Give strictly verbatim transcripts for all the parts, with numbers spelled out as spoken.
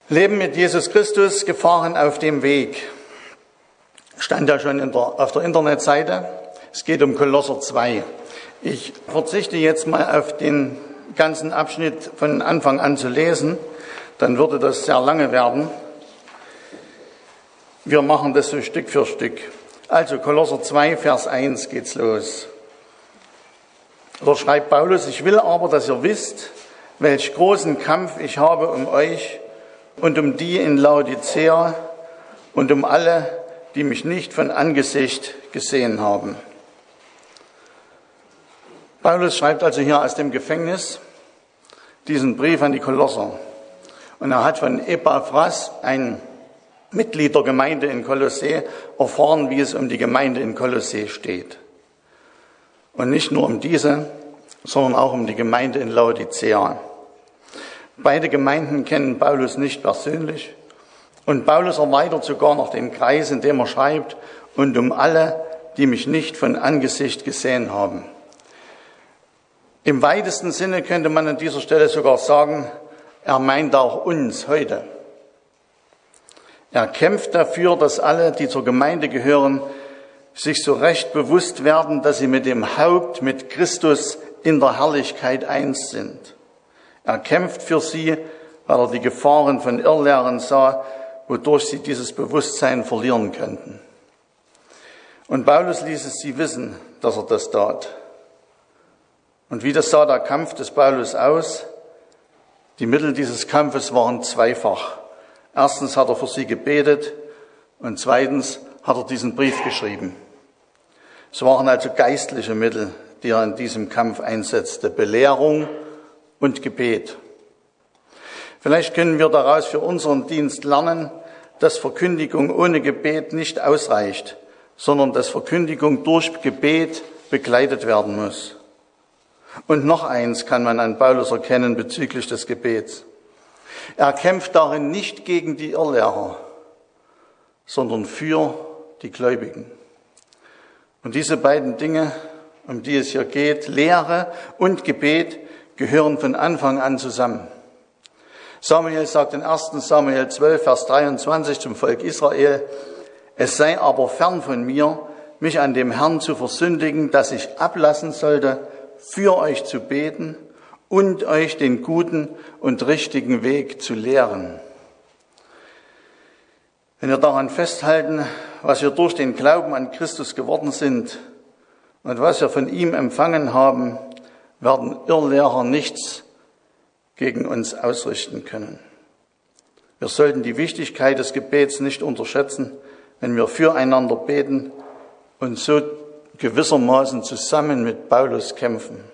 Leben mit Jesus Christus, Gefahren auf dem Weg. Stand ja schon in der, auf der Internetseite. Es geht um Kolosser zwei. Ich verzichte jetzt mal auf den ganzen Abschnitt von Anfang an zu lesen. Dann würde das sehr lange werden. Wir machen das so Stück für Stück. Also Kolosser zwei, Vers eins geht's los. Dort schreibt Paulus: Ich will aber, dass ihr wisst, welch großen Kampf ich habe um euch und um die in Laodicea und um alle, die mich nicht von Angesicht gesehen haben. Paulus schreibt also hier aus dem Gefängnis diesen Brief an die Kolosser. Und er hat von Epaphras, ein Mitglied der Gemeinde in Kolossä, erfahren, wie es um die Gemeinde in Kolossä steht. Und nicht nur um diese, sondern auch um die Gemeinde in Laodicea. Beide Gemeinden kennen Paulus nicht persönlich. Und Paulus erweitert sogar noch den Kreis, in dem er schreibt: und um alle, die mich nicht von Angesicht gesehen haben. Im weitesten Sinne könnte man an dieser Stelle sogar sagen, er meint auch uns heute. Er kämpft dafür, dass alle, die zur Gemeinde gehören, sich so recht bewusst werden, dass sie mit dem Haupt, mit Christus in der Herrlichkeit eins sind. Er kämpft für sie, weil er die Gefahren von Irrlehren sah, wodurch sie dieses Bewusstsein verlieren könnten. Und Paulus ließ es sie wissen, dass er das tat. Und wie das sah der Kampf des Paulus aus? Die Mittel dieses Kampfes waren zweifach. Erstens hat er für sie gebetet und zweitens hat er diesen Brief geschrieben. Es waren also geistliche Mittel, die er in diesem Kampf einsetzte: Belehrung und Gebet. Vielleicht können wir daraus für unseren Dienst lernen, dass Verkündigung ohne Gebet nicht ausreicht, sondern dass Verkündigung durch Gebet begleitet werden muss. Und noch eins kann man an Paulus erkennen bezüglich des Gebets. Er kämpft darin nicht gegen die Irrlehrer, sondern für die Gläubigen. Und diese beiden Dinge, um die es hier geht, Lehre und Gebet, gehören von Anfang an zusammen. Samuel sagt in ersten Samuel zwölf, Vers dreiundzwanzig zum Volk Israel: Es sei aber fern von mir, mich an dem Herrn zu versündigen, dass ich ablassen sollte, für euch zu beten und euch den guten und richtigen Weg zu lehren. Wenn wir daran festhalten, was wir durch den Glauben an Christus geworden sind und was wir von ihm empfangen haben, werden Irrlehrer nichts gegen uns ausrichten können. Wir sollten die Wichtigkeit des Gebets nicht unterschätzen, wenn wir füreinander beten und so gewissermaßen zusammen mit Paulus kämpfen.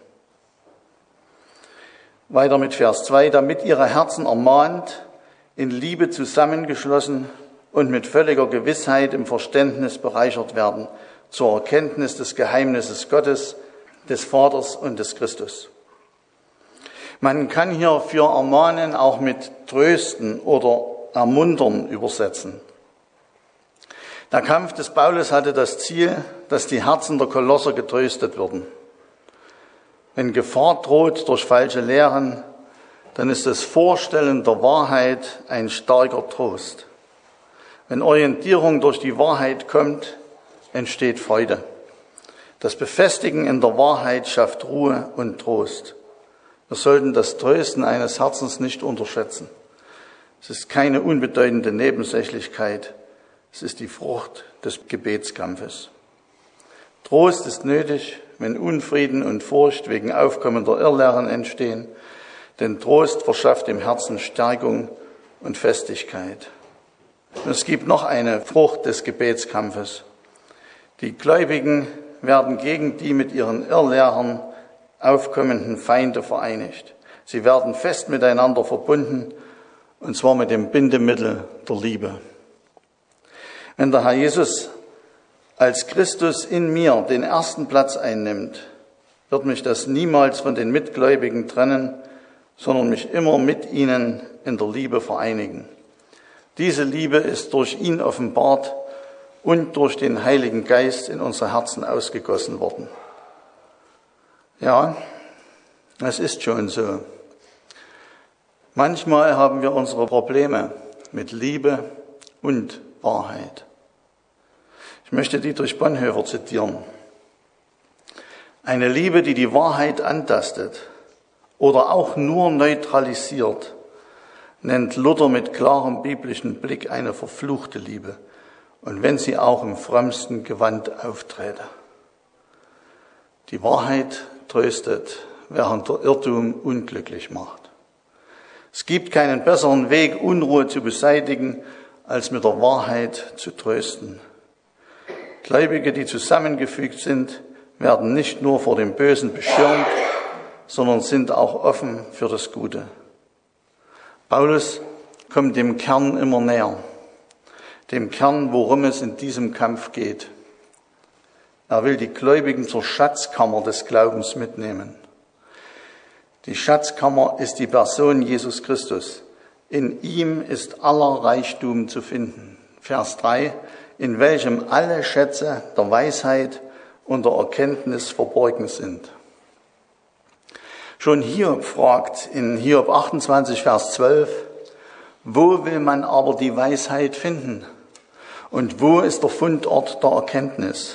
Weiter mit Vers zwei: Damit ihre Herzen ermahnt, in Liebe zusammengeschlossen und mit völliger Gewissheit im Verständnis bereichert werden, zur Erkenntnis des Geheimnisses Gottes, des Vaters und des Christus. Man kann hier für ermahnen auch mit trösten oder ermuntern übersetzen. Der Kampf des Paulus hatte das Ziel, dass die Herzen der Kolosser getröstet würden. Wenn Gefahr droht durch falsche Lehren, dann ist das Vorstellen der Wahrheit ein starker Trost. Wenn Orientierung durch die Wahrheit kommt, entsteht Freude. Das Befestigen in der Wahrheit schafft Ruhe und Trost. Wir sollten das Trösten eines Herzens nicht unterschätzen. Es ist keine unbedeutende Nebensächlichkeit. Es ist die Frucht des Gebetskampfes. Trost ist nötig, wenn Unfrieden und Furcht wegen aufkommender Irrlehren entstehen, denn Trost verschafft dem Herzen Stärkung und Festigkeit. Und es gibt noch eine Frucht des Gebetskampfes. Die Gläubigen werden gegen die mit ihren Irrlehren aufkommenden Feinde vereinigt. Sie werden fest miteinander verbunden, und zwar mit dem Bindemittel der Liebe. Wenn der Herr Jesus als Christus in mir den ersten Platz einnimmt, wird mich das niemals von den Mitgläubigen trennen, sondern mich immer mit ihnen in der Liebe vereinigen. Diese Liebe ist durch ihn offenbart und durch den Heiligen Geist in unsere Herzen ausgegossen worden. Ja, es ist schon so. Manchmal haben wir unsere Probleme mit Liebe und Wahrheit. Ich möchte Dietrich Bonhoeffer zitieren. Eine Liebe, die die Wahrheit antastet oder auch nur neutralisiert, nennt Luther mit klarem biblischen Blick eine verfluchte Liebe. Und wenn sie auch im frömmsten Gewand aufträte. Die Wahrheit tröstet, während der Irrtum unglücklich macht. Es gibt keinen besseren Weg, Unruhe zu beseitigen, als mit der Wahrheit zu trösten. Gläubige, die zusammengefügt sind, werden nicht nur vor dem Bösen beschirmt, sondern sind auch offen für das Gute. Paulus kommt dem Kern immer näher, dem Kern, worum es in diesem Kampf geht. Er will die Gläubigen zur Schatzkammer des Glaubens mitnehmen. Die Schatzkammer ist die Person Jesus Christus. In ihm ist aller Reichtum zu finden. Vers drei, in welchem alle Schätze der Weisheit und der Erkenntnis verborgen sind. Schon Hiob fragt in Hiob achtundzwanzig, Vers zwölf, wo will man aber die Weisheit finden? Und wo ist der Fundort der Erkenntnis?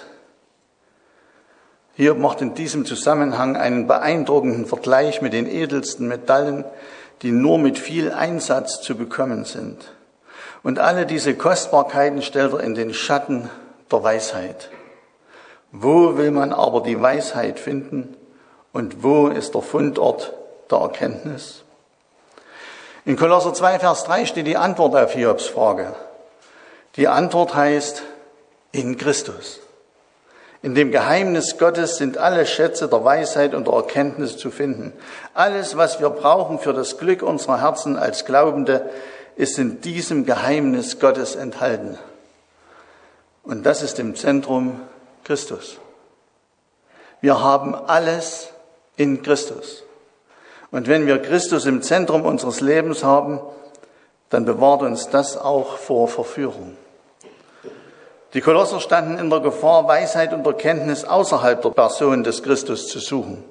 Hiob macht in diesem Zusammenhang einen beeindruckenden Vergleich mit den edelsten Metallen, die nur mit viel Einsatz zu bekommen sind. Und alle diese Kostbarkeiten stellt er in den Schatten der Weisheit. Wo will man aber die Weisheit finden? Und wo ist der Fundort der Erkenntnis? In Kolosser zwei, Vers drei steht die Antwort auf Hiobs Frage. Die Antwort heißt, in Christus. In dem Geheimnis Gottes sind alle Schätze der Weisheit und der Erkenntnis zu finden. Alles, was wir brauchen für das Glück unserer Herzen als Glaubende, ist in diesem Geheimnis Gottes enthalten. Und das ist im Zentrum Christus. Wir haben alles in Christus. Und wenn wir Christus im Zentrum unseres Lebens haben, dann bewahrt uns das auch vor Verführung. Die Kolosser standen in der Gefahr, Weisheit und Erkenntnis außerhalb der Person des Christus zu suchen.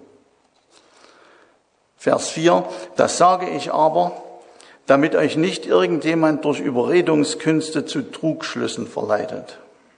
Vers vier, das sage ich aber, damit euch nicht irgendjemand durch Überredungskünste zu Trugschlüssen verleitet.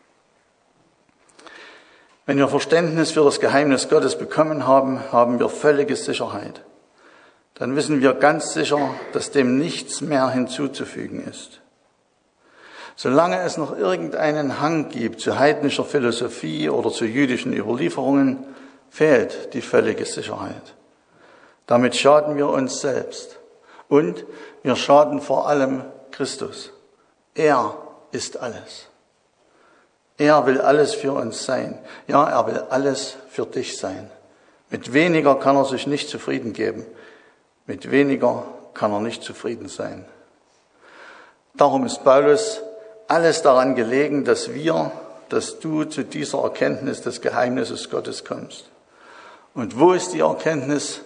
Wenn wir Verständnis für das Geheimnis Gottes bekommen haben, haben wir völlige Sicherheit. Dann wissen wir ganz sicher, dass dem nichts mehr hinzuzufügen ist. Solange es noch irgendeinen Hang gibt zu heidnischer Philosophie oder zu jüdischen Überlieferungen, fehlt die völlige Sicherheit. Damit schaden wir uns selbst und wir schaden vor allem Christus. Er ist alles. Er will alles für uns sein. Ja, er will alles für dich sein. Mit weniger kann er sich nicht zufrieden geben. Mit weniger kann er nicht zufrieden sein. Darum ist Paulus alles daran gelegen, dass wir, dass du zu dieser Erkenntnis des Geheimnisses Gottes kommst. Und wo ist die Erkenntnis?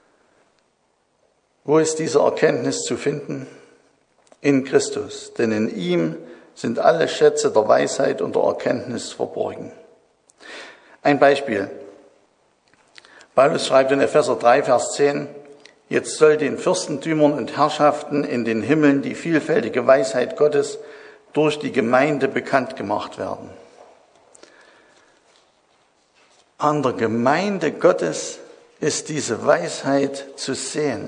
Wo ist diese Erkenntnis zu finden? In Christus. Denn in ihm sind alle Schätze der Weisheit und der Erkenntnis verborgen. Ein Beispiel. Paulus schreibt in Epheser drei, Vers zehn, jetzt soll den Fürstentümern und Herrschaften in den Himmeln die vielfältige Weisheit Gottes durch die Gemeinde bekannt gemacht werden. An der Gemeinde Gottes ist diese Weisheit zu sehen.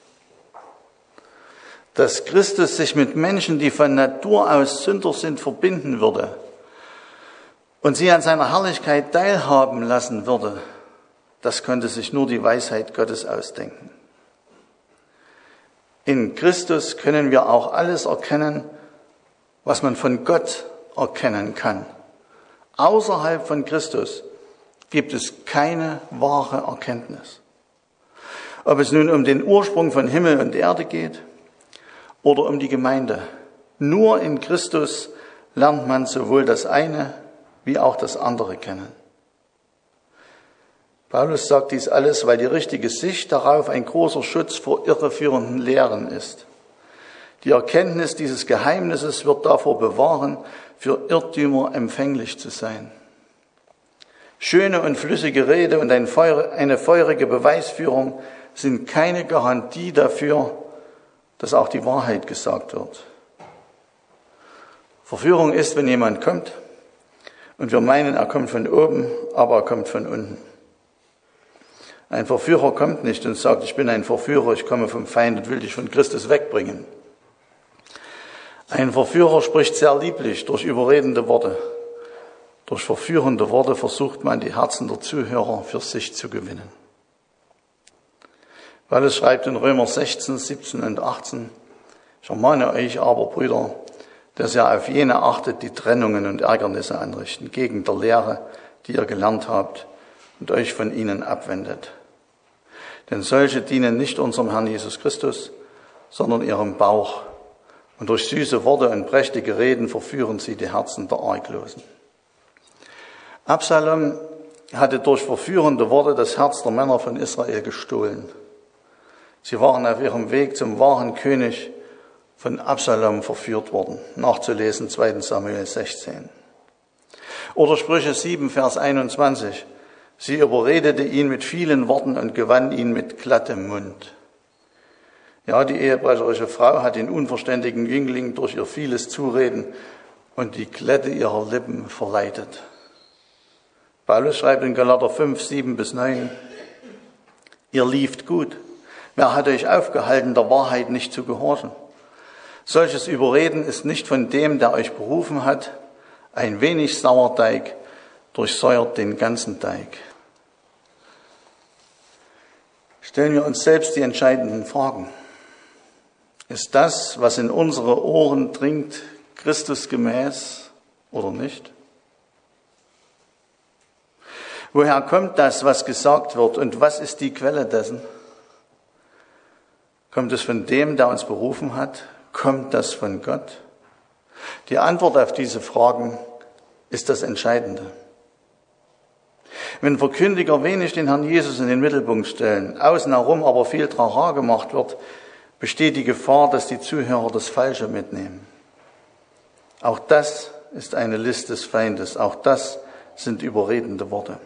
Dass Christus sich mit Menschen, die von Natur aus Sünder sind, verbinden würde und sie an seiner Herrlichkeit teilhaben lassen würde, das konnte sich nur die Weisheit Gottes ausdenken. In Christus können wir auch alles erkennen, was man von Gott erkennen kann. Außerhalb von Christus gibt es keine wahre Erkenntnis. Ob es nun um den Ursprung von Himmel und Erde geht oder um die Gemeinde. Nur in Christus lernt man sowohl das eine wie auch das andere kennen. Paulus sagt dies alles, weil die richtige Sicht darauf ein großer Schutz vor irreführenden Lehren ist. Die Erkenntnis dieses Geheimnisses wird davor bewahren, für Irrtümer empfänglich zu sein. Schöne und flüssige Rede und eine feurige Beweisführung sind keine Garantie dafür, dass auch die Wahrheit gesagt wird. Verführung ist, wenn jemand kommt und wir meinen, er kommt von oben, aber er kommt von unten. Ein Verführer kommt nicht und sagt, ich bin ein Verführer, ich komme vom Feind und will dich von Christus wegbringen. Ein Verführer spricht sehr lieblich durch überredende Worte. Durch verführende Worte versucht man, die Herzen der Zuhörer für sich zu gewinnen. Paulus schreibt in Römer sechzehn, siebzehn und achtzehn, ich ermahne euch aber, Brüder, dass ihr auf jene achtet, die Trennungen und Ärgernisse anrichten, gegen der Lehre, die ihr gelernt habt und euch von ihnen abwendet. Denn solche dienen nicht unserem Herrn Jesus Christus, sondern ihrem Bauch. Und durch süße Worte und prächtige Reden verführen sie die Herzen der Arglosen. Absalom hatte durch verführende Worte das Herz der Männer von Israel gestohlen. Sie waren auf ihrem Weg zum wahren König von Absalom verführt worden. Nachzulesen zweiter Samuel sechzehn. Oder Sprüche sieben, Vers einundzwanzig. Sie überredete ihn mit vielen Worten und gewann ihn mit glattem Mund. Ja, die ehebrecherische Frau hat den unverständigen Jüngling durch ihr vieles Zureden und die Glätte ihrer Lippen verleitet. Paulus schreibt in Galater fünf, sieben bis neun, ihr lieft gut. Wer hat euch aufgehalten, der Wahrheit nicht zu gehorchen? Solches Überreden ist nicht von dem, der euch berufen hat. Ein wenig Sauerteig durchsäuert den ganzen Teig. Stellen wir uns selbst die entscheidenden Fragen. Ist das, was in unsere Ohren dringt, Christusgemäß oder nicht? Woher kommt das, was gesagt wird, und was ist die Quelle dessen? Kommt es von dem, der uns berufen hat? Kommt das von Gott? Die Antwort auf diese Fragen ist das Entscheidende. Wenn Verkündiger wenig den Herrn Jesus in den Mittelpunkt stellen, außen herum aber viel Trara gemacht wird, besteht die Gefahr, dass die Zuhörer das Falsche mitnehmen. Auch das ist eine List des Feindes. Auch das sind überredende Worte.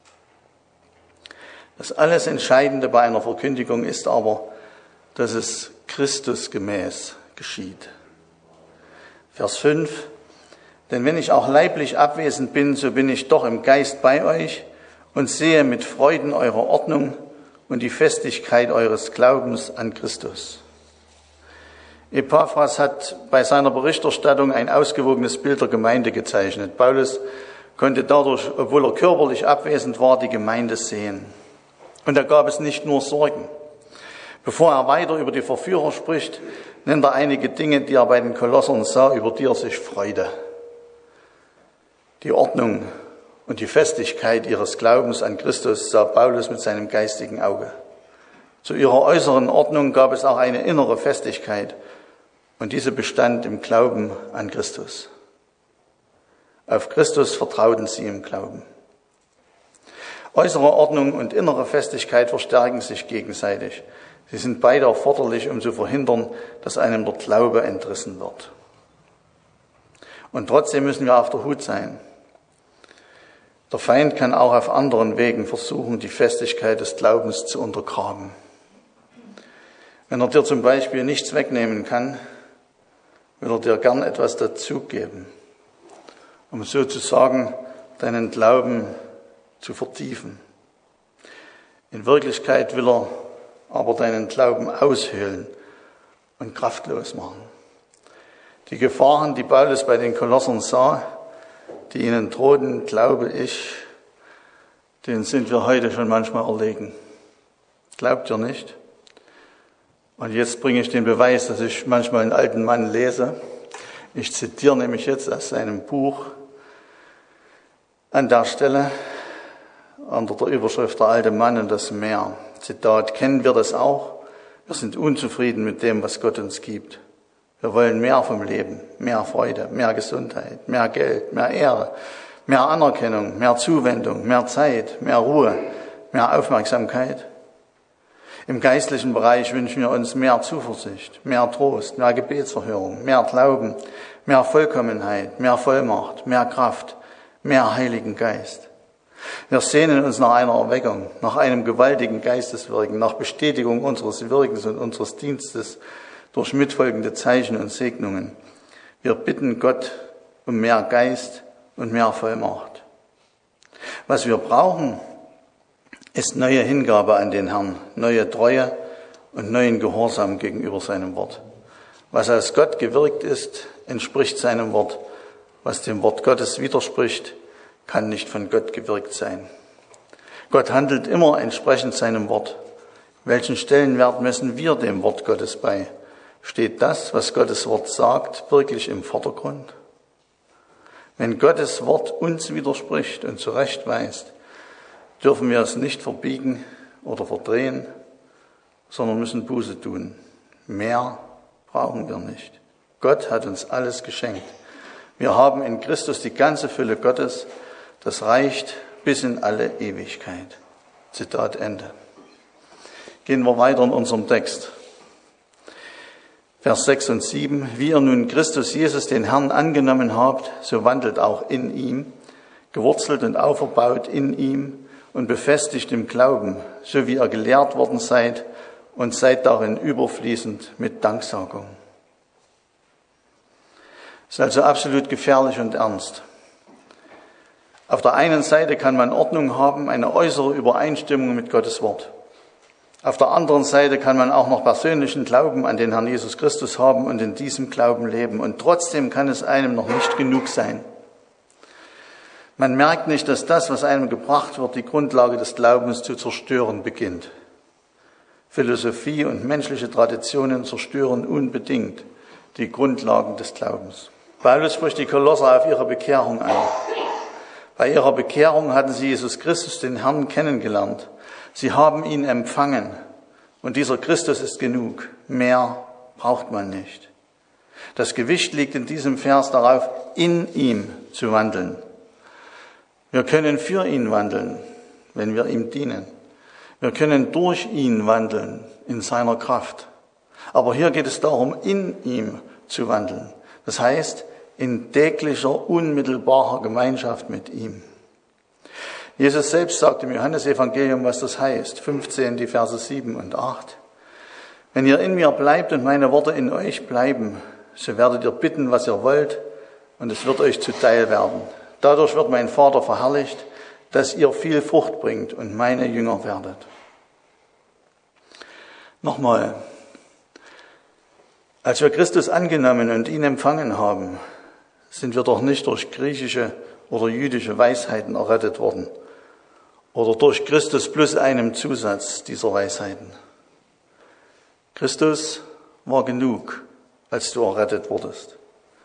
Das alles Entscheidende bei einer Verkündigung ist aber, dass es Christusgemäß geschieht. Vers fünf. Denn wenn ich auch leiblich abwesend bin, so bin ich doch im Geist bei euch und sehe mit Freuden eure Ordnung und die Festigkeit eures Glaubens an Christus. Epaphras hat bei seiner Berichterstattung ein ausgewogenes Bild der Gemeinde gezeichnet. Paulus konnte dadurch, obwohl er körperlich abwesend war, die Gemeinde sehen. Und da gab es nicht nur Sorgen. Bevor er weiter über die Verführer spricht, nennt er einige Dinge, die er bei den Kolossern sah, über die er sich freute. Die Ordnung und die Festigkeit ihres Glaubens an Christus sah Paulus mit seinem geistigen Auge. Zu ihrer äußeren Ordnung gab es auch eine innere Festigkeit, und diese bestand im Glauben an Christus. Auf Christus vertrauten sie im Glauben. Äußere Ordnung und innere Festigkeit verstärken sich gegenseitig. Sie sind beide erforderlich, um zu verhindern, dass einem der Glaube entrissen wird. Und trotzdem müssen wir auf der Hut sein. Der Feind kann auch auf anderen Wegen versuchen, die Festigkeit des Glaubens zu untergraben. Wenn er dir zum Beispiel nichts wegnehmen kann, will er dir gern etwas dazugeben, um sozusagen deinen Glauben zu vertiefen. In Wirklichkeit will er aber deinen Glauben aushöhlen und kraftlos machen. Die Gefahren, die Paulus bei den Kolossern sah, die ihnen drohten, glaube ich, denen sind wir heute schon manchmal erlegen. Glaubt ihr nicht? Und jetzt bringe ich den Beweis, dass ich manchmal einen alten Mann lese. Ich zitiere nämlich jetzt aus seinem Buch an der Stelle unter der Überschrift Der alte Mann und das Meer. Zitat: Kennen wir das auch? Wir sind unzufrieden mit dem, was Gott uns gibt. Wir wollen mehr vom Leben, mehr Freude, mehr Gesundheit, mehr Geld, mehr Ehre, mehr Anerkennung, mehr Zuwendung, mehr Zeit, mehr Ruhe, mehr Aufmerksamkeit. Im geistlichen Bereich wünschen wir uns mehr Zuversicht, mehr Trost, mehr Gebetserhörung, mehr Glauben, mehr Vollkommenheit, mehr Vollmacht, mehr Kraft, mehr Heiligen Geist. Wir sehnen uns nach einer Erweckung, nach einem gewaltigen Geisteswirken, nach Bestätigung unseres Wirkens und unseres Dienstes durch mitfolgende Zeichen und Segnungen. Wir bitten Gott um mehr Geist und mehr Vollmacht. Was wir brauchen, ist neue Hingabe an den Herrn, neue Treue und neuen Gehorsam gegenüber seinem Wort. Was aus Gott gewirkt ist, entspricht seinem Wort. Was dem Wort Gottes widerspricht, kann nicht von Gott gewirkt sein. Gott handelt immer entsprechend seinem Wort. Welchen Stellenwert messen wir dem Wort Gottes bei? Steht das, was Gottes Wort sagt, wirklich im Vordergrund? Wenn Gottes Wort uns widerspricht und zurechtweist, dürfen wir es nicht verbiegen oder verdrehen, sondern müssen Buße tun. Mehr brauchen wir nicht. Gott hat uns alles geschenkt. Wir haben in Christus die ganze Fülle Gottes. Das reicht bis in alle Ewigkeit. Zitat Ende. Gehen wir weiter in unserem Text. Vers sechs und sieben. Wie ihr nun Christus Jesus, den Herrn, angenommen habt, so wandelt auch in ihm, gewurzelt und auferbaut in ihm und befestigt im Glauben, so wie ihr gelehrt worden seid, und seid darin überfließend mit Danksagung. Das ist also absolut gefährlich und ernst. Auf der einen Seite kann man Ordnung haben, eine äußere Übereinstimmung mit Gottes Wort. Auf der anderen Seite kann man auch noch persönlichen Glauben an den Herrn Jesus Christus haben und in diesem Glauben leben. Und trotzdem kann es einem noch nicht genug sein. Man merkt nicht, dass das, was einem gebracht wird, die Grundlage des Glaubens zu zerstören beginnt. Philosophie und menschliche Traditionen zerstören unbedingt die Grundlagen des Glaubens. Paulus spricht die Kolosser auf ihre Bekehrung an. Bei ihrer Bekehrung hatten sie Jesus Christus, den Herrn, kennengelernt. Sie haben ihn empfangen. Und dieser Christus ist genug. Mehr braucht man nicht. Das Gewicht liegt in diesem Vers darauf, in ihm zu wandeln. Wir können für ihn wandeln, wenn wir ihm dienen. Wir können durch ihn wandeln, in seiner Kraft. Aber hier geht es darum, in ihm zu wandeln. Das heißt, in täglicher, unmittelbarer Gemeinschaft mit ihm. Jesus selbst sagt im Johannesevangelium, was das heißt. fünfzehn, die Verse sieben und acht. Wenn ihr in mir bleibt und meine Worte in euch bleiben, so werdet ihr bitten, was ihr wollt, und es wird euch zuteil werden. Dadurch wird mein Vater verherrlicht, dass ihr viel Frucht bringt und meine Jünger werdet. Nochmal. Als wir Christus angenommen und ihn empfangen haben, sind wir doch nicht durch griechische oder jüdische Weisheiten errettet worden oder durch Christus plus einem Zusatz dieser Weisheiten. Christus war genug, als du errettet wurdest.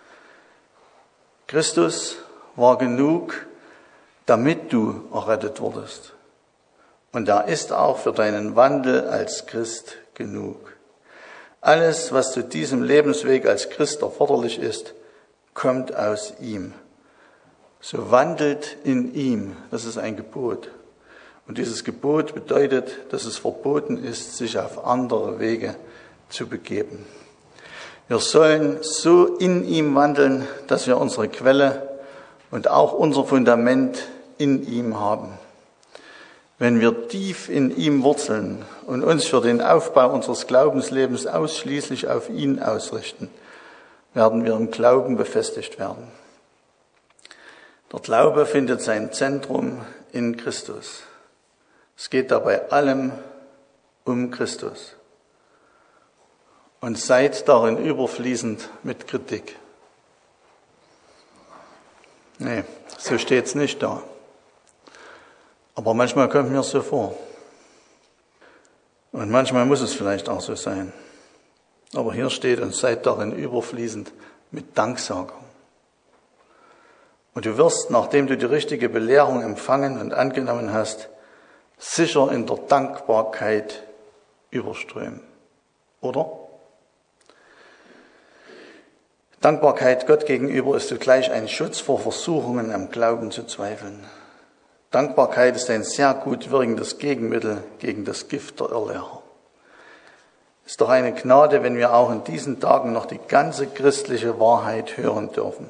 Christus war genug, damit du errettet wurdest. Und er ist auch für deinen Wandel als Christ genug. Alles, was zu diesem Lebensweg als Christ erforderlich ist, kommt aus ihm. So wandelt in ihm. Das ist ein Gebot. Und dieses Gebot bedeutet, dass es verboten ist, sich auf andere Wege zu begeben. Wir sollen so in ihm wandeln, dass wir unsere Quelle und auch unser Fundament in ihm haben. Wenn wir tief in ihm wurzeln und uns für den Aufbau unseres Glaubenslebens ausschließlich auf ihn ausrichten, werden wir im Glauben befestigt werden. Der Glaube findet sein Zentrum in Christus. Es geht dabei allem um Christus. Und seid darin überfließend mit Kritik. Nee, so steht's nicht da. Aber manchmal kommt mir es so vor. Und manchmal muss es vielleicht auch so sein. Aber hier steht, und seid darin überfließend mit Danksagung. Und du wirst, nachdem du die richtige Belehrung empfangen und angenommen hast, sicher in der Dankbarkeit überströmen. Oder? Dankbarkeit Gott gegenüber ist zugleich ein Schutz vor Versuchungen am Glauben zu zweifeln. Dankbarkeit ist ein sehr gut wirkendes Gegenmittel gegen das Gift der Irrlehrer. Es ist doch eine Gnade, wenn wir auch in diesen Tagen noch die ganze christliche Wahrheit hören dürfen.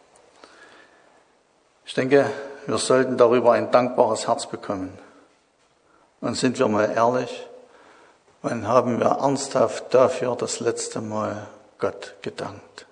Ich denke, wir sollten darüber ein dankbares Herz bekommen. Und sind wir mal ehrlich, Wann haben wir ernsthaft dafür das letzte Mal Gott gedankt?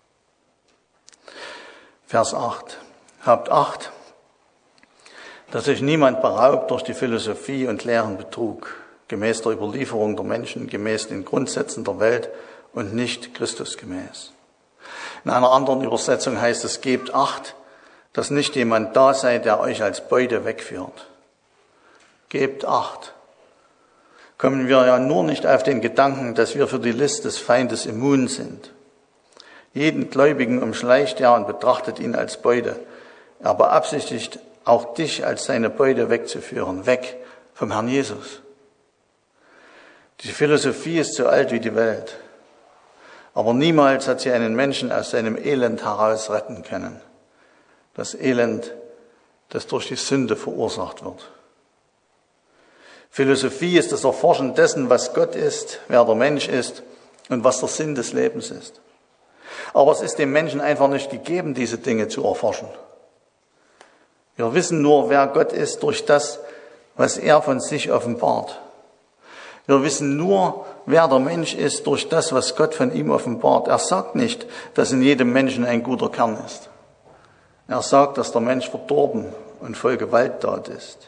Vers acht. Habt Acht, dass sich niemand beraubt durch die Philosophie und leeren Betrug, gemäß der Überlieferung der Menschen, gemäß den Grundsätzen der Welt und nicht Christusgemäß. In einer anderen Übersetzung heißt es, gebt Acht, dass nicht jemand da sei, der euch als Beute wegführt. Gebt Acht. Kommen wir ja nur nicht auf den Gedanken, dass wir für die List des Feindes immun sind. Jeden Gläubigen umschleicht er und betrachtet ihn als Beute. Er beabsichtigt, auch dich als seine Beute wegzuführen, weg vom Herrn Jesus. Die Philosophie ist so alt wie die Welt, aber niemals hat sie einen Menschen aus seinem Elend heraus retten können. Das Elend, das durch die Sünde verursacht wird. Philosophie ist das Erforschen dessen, was Gott ist, wer der Mensch ist und was der Sinn des Lebens ist. Aber es ist dem Menschen einfach nicht gegeben, diese Dinge zu erforschen. Wir wissen nur, wer Gott ist, durch das, was er von sich offenbart. Wir wissen nur, wer der Mensch ist, durch das, was Gott von ihm offenbart. Er sagt nicht, dass in jedem Menschen ein guter Kern ist. Er sagt, dass der Mensch verdorben und voll Gewalttat ist.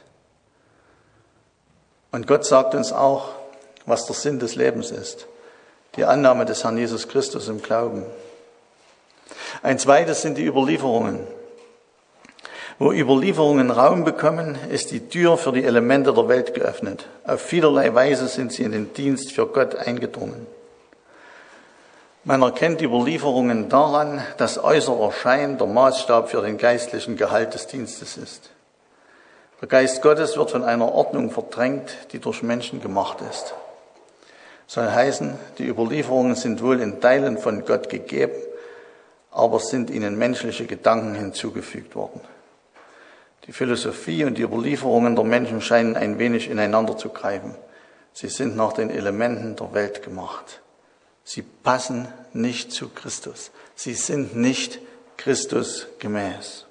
Und Gott sagt uns auch, was der Sinn des Lebens ist. Die Annahme des Herrn Jesus Christus im Glauben. Ein zweites sind die Überlieferungen. Wo Überlieferungen Raum bekommen, ist die Tür für die Elemente der Welt geöffnet. Auf vielerlei Weise sind sie in den Dienst für Gott eingedrungen. Man erkennt Überlieferungen daran, dass äußerer Schein der Maßstab für den geistlichen Gehalt des Dienstes ist. Der Geist Gottes wird von einer Ordnung verdrängt, die durch Menschen gemacht ist. Soll heißen, die Überlieferungen sind wohl in Teilen von Gott gegeben, aber sind ihnen menschliche Gedanken hinzugefügt worden. Die Philosophie und die Überlieferungen der Menschen scheinen ein wenig ineinander zu greifen. Sie sind nach den Elementen der Welt gemacht. Sie passen nicht zu Christus. Sie sind nicht Christus gemäß.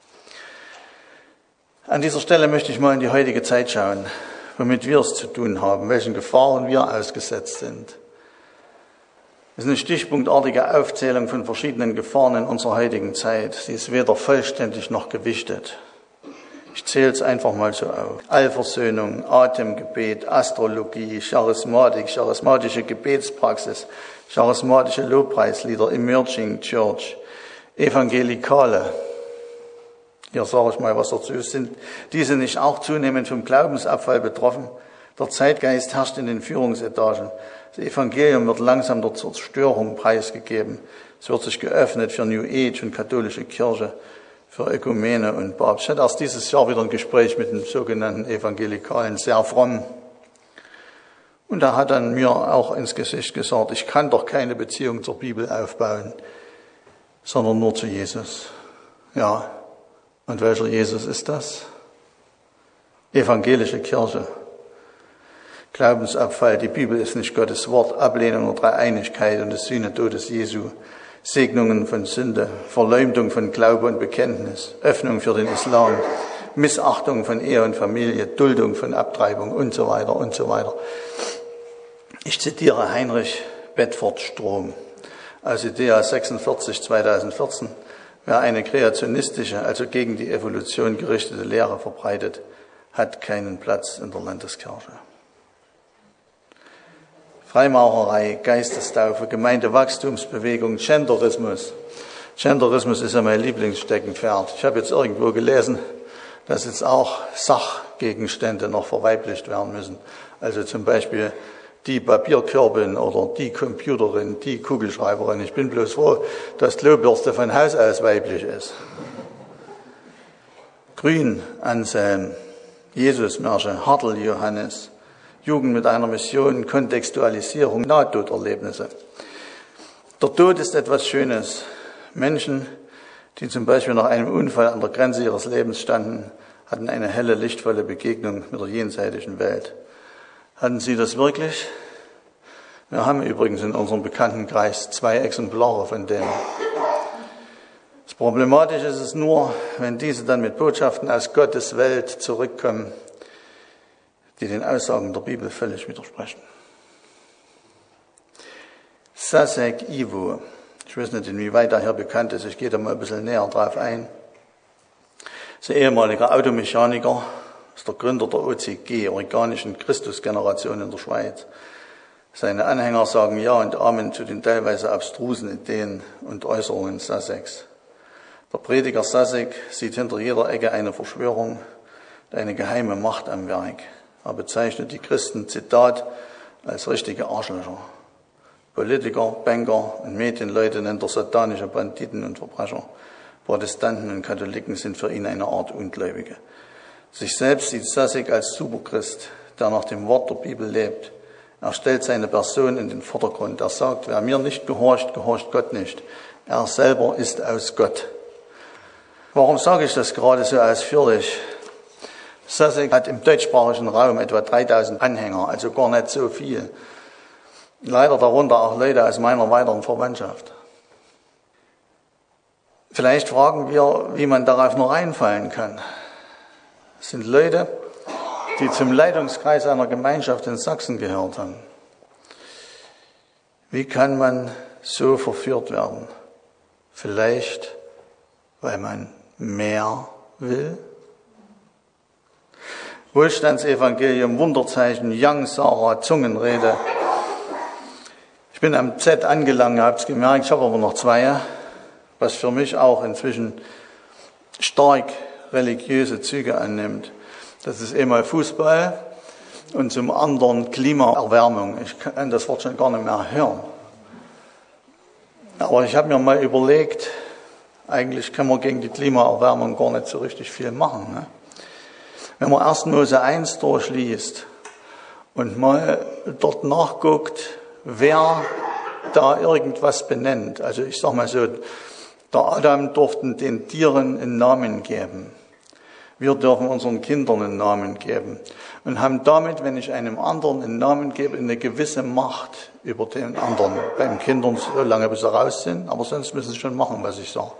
An dieser Stelle möchte ich mal in die heutige Zeit schauen, womit wir es zu tun haben, welchen Gefahren wir ausgesetzt sind. Es ist eine stichpunktartige Aufzählung von verschiedenen Gefahren in unserer heutigen Zeit. Sie ist weder vollständig noch gewichtet. Ich zähle es einfach mal so auf. Allversöhnung, Atemgebet, Astrologie, Charismatik, charismatische Gebetspraxis, charismatische Lobpreislieder, Emerging Church, Evangelikale. Hier sage ich mal was dazu. Sind diese nicht auch zunehmend vom Glaubensabfall betroffen? Der Zeitgeist herrscht in den Führungsetagen. Das Evangelium wird langsam der Zerstörung preisgegeben. Es wird sich geöffnet für New Age und katholische Kirche, für Ökumene und Papst. Ich hatte erst dieses Jahr wieder ein Gespräch mit einem sogenannten Evangelikalen, sehr fromm. Und er hat dann mir auch ins Gesicht gesagt, ich kann doch keine Beziehung zur Bibel aufbauen, sondern nur zu Jesus. Ja, und welcher Jesus ist das? Evangelische Kirche. Glaubensabfall, die Bibel ist nicht Gottes Wort, Ablehnung der Dreieinigkeit und des Sühnetodes Jesu, Segnungen von Sünde, Verleumdung von Glaube und Bekenntnis, Öffnung für den Islam, Missachtung von Ehe und Familie, Duldung von Abtreibung und so weiter und so weiter. Ich zitiere Heinrich Bedford Strom aus Idea sechsundvierzig zweitausendvierzehn. Wer eine kreationistische, also gegen die Evolution gerichtete Lehre verbreitet, hat keinen Platz in der Landeskirche. Freimaurerei, Geistestaufe, Gemeindewachstumsbewegung, Genderismus. Genderismus ist ja mein Lieblingssteckenpferd. Ich habe jetzt irgendwo gelesen, dass jetzt auch Sachgegenstände noch verweiblicht werden müssen. Also zum Beispiel die Papierkörbin oder die Computerin, die Kugelschreiberin. Ich bin bloß froh, dass Klobürste von Haus aus weiblich ist. Grün, Anselm, Jesusmärsche, Hartl, Johannes, Jugend mit einer Mission, Kontextualisierung, Nahtoderlebnisse. Der Tod ist etwas Schönes. Menschen, die zum Beispiel nach einem Unfall an der Grenze ihres Lebens standen, hatten eine helle, lichtvolle Begegnung mit der jenseitigen Welt. Hatten sie das wirklich? Wir haben übrigens in unserem Bekanntenkreis zwei Exemplare von denen. Das Problematische ist es nur, wenn diese dann mit Botschaften aus Gottes Welt zurückkommen, die den Aussagen der Bibel völlig widersprechen. Zsek Ivo. Ich weiß nicht, inwieweit er hier bekannt ist. Ich gehe da mal ein bisschen näher drauf ein. Er ist ein ehemaliger Automechaniker, ist der Gründer der O C G, Organischen Christusgeneration in der Schweiz. Seine Anhänger sagen Ja und Amen zu den teilweise abstrusen Ideen und Äußerungen Zseks. Der Prediger Zsek sieht hinter jeder Ecke eine Verschwörung und eine geheime Macht am Werk. Er bezeichnet die Christen, Zitat, als richtige Arschlöcher. Politiker, Banker und Medienleute nennt er satanische Banditen und Verbrecher. Protestanten und Katholiken sind für ihn eine Art Ungläubige. Sich selbst sieht Zsek als Superchrist, der nach dem Wort der Bibel lebt. Er stellt seine Person in den Vordergrund. Er sagt, wer mir nicht gehorcht, gehorcht Gott nicht. Er selber ist aus Gott. Warum sage ich das gerade so ausführlich? Zsek hat im deutschsprachigen Raum etwa dreitausend Anhänger, also gar nicht so viel. Leider darunter auch Leute aus meiner weiteren Verwandtschaft. Vielleicht fragen wir, wie man darauf nur reinfallen kann. Es sind Leute, die zum Leitungskreis einer Gemeinschaft in Sachsen gehört haben. Wie kann man so verführt werden? Vielleicht, weil man mehr will? Wohlstandsevangelium, Wunderzeichen, Young Sarah, Zungenrede. Ich bin am Z angelangt, ihr habt es gemerkt, ich habe aber noch zwei, was für mich auch inzwischen stark religiöse Züge annimmt. Das ist einmal Fußball und zum anderen Klimaerwärmung. Ich kann das Wort schon gar nicht mehr hören. Aber ich habe mir mal überlegt, eigentlich kann man gegen die Klimaerwärmung gar nicht so richtig viel machen. Ne? Wenn man erst Mose eins durchliest und mal dort nachguckt, wer da irgendwas benennt. Also ich sag mal so, der Adam durfte den Tieren einen Namen geben. Wir dürfen unseren Kindern einen Namen geben. Und haben damit, wenn ich einem anderen einen Namen gebe, eine gewisse Macht über den anderen. Beim Kindern so lange, bis sie raus sind, aber sonst müssen sie schon machen, was ich sage.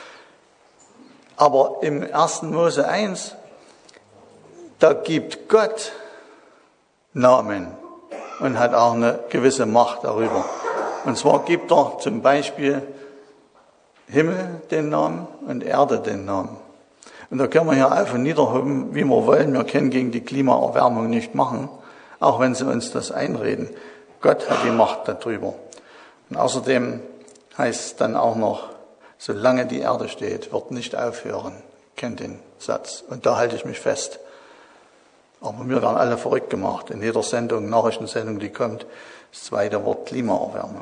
Aber im ersten Mose eins, da gibt Gott Namen und hat auch eine gewisse Macht darüber. Und zwar gibt er zum Beispiel Himmel den Namen und Erde den Namen. Und da können wir hier auf und niederhoben, wie wir wollen. Wir können gegen die Klimaerwärmung nicht machen, auch wenn sie uns das einreden. Gott hat die Macht darüber. Und außerdem heißt es dann auch noch, solange die Erde steht, wird nicht aufhören. Kennt den Satz. Und da halte ich mich fest. Aber wir werden alle verrückt gemacht. In jeder Sendung, Nachrichtensendung, die kommt, das zweite Wort Klimaerwärmung.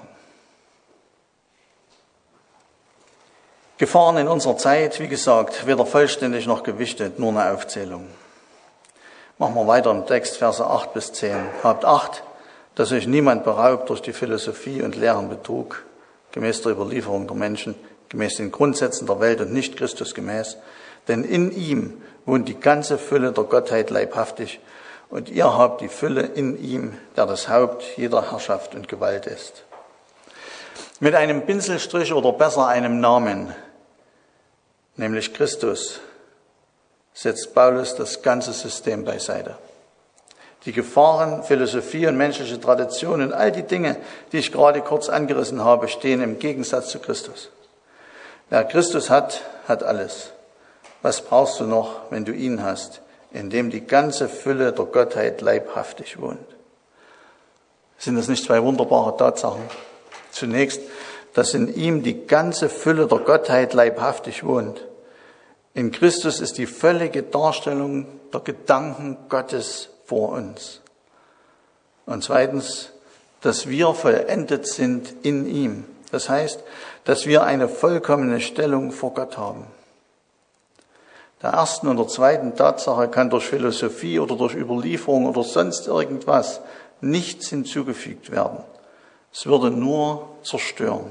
Gefahren in unserer Zeit, wie gesagt, weder vollständig noch gewichtet, nur eine Aufzählung. Machen wir weiter im Text, Verse acht bis zehn. Habt Acht, dass euch niemand beraubt durch die Philosophie und leeren Betrug, gemäß der Überlieferung der Menschen, gemäß den Grundsätzen der Welt und nicht Christus gemäß. Denn in ihm wohnt die ganze Fülle der Gottheit leibhaftig und ihr habt die Fülle in ihm, der das Haupt jeder Herrschaft und Gewalt ist. Mit einem Pinselstrich oder besser einem Namen, nämlich Christus, setzt Paulus das ganze System beiseite. Die Gefahren, Philosophie und menschliche Tradition und all die Dinge, die ich gerade kurz angerissen habe, stehen im Gegensatz zu Christus. Wer Christus hat, hat alles. Was brauchst du noch, wenn du ihn hast, in dem die ganze Fülle der Gottheit leibhaftig wohnt? Sind das nicht zwei wunderbare Tatsachen? Zunächst, dass in ihm die ganze Fülle der Gottheit leibhaftig wohnt. In Christus ist die völlige Darstellung der Gedanken Gottes vor uns. Und zweitens, dass wir vollendet sind in ihm. Das heißt, dass wir eine vollkommene Stellung vor Gott haben. Der ersten und der zweiten Tatsache kann durch Philosophie oder durch Überlieferung oder sonst irgendwas nichts hinzugefügt werden. Es würde nur zerstören.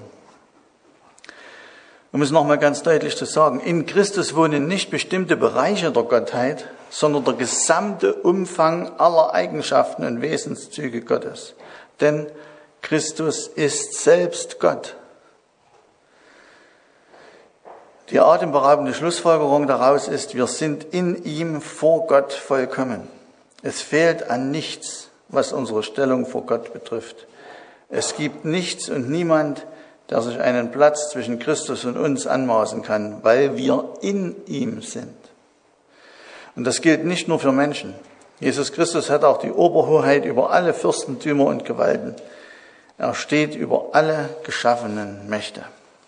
Um es nochmal ganz deutlich zu sagen, in Christus wohnen nicht bestimmte Bereiche der Gottheit, sondern der gesamte Umfang aller Eigenschaften und Wesenszüge Gottes. Denn Christus ist selbst Gott. Die atemberaubende Schlussfolgerung daraus ist, wir sind in ihm vor Gott vollkommen. Es fehlt an nichts, was unsere Stellung vor Gott betrifft. Es gibt nichts und niemand, der sich einen Platz zwischen Christus und uns anmaßen kann, weil wir in ihm sind. Und das gilt nicht nur für Menschen. Jesus Christus hat auch die Oberhoheit über alle Fürstentümer und Gewalten. Er steht über alle geschaffenen Mächte.